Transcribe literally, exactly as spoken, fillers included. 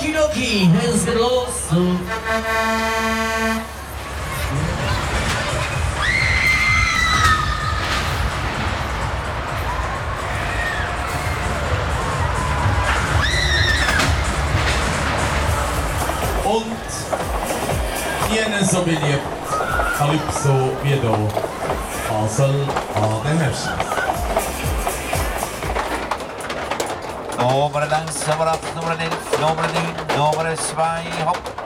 Okidoki, es geht los. Und jene so beliebt, Calypso wie da, Basel an den Herrschen. Nummer eins, nummer acht, nummer elf, nummer neun, nummer zwei, hopp.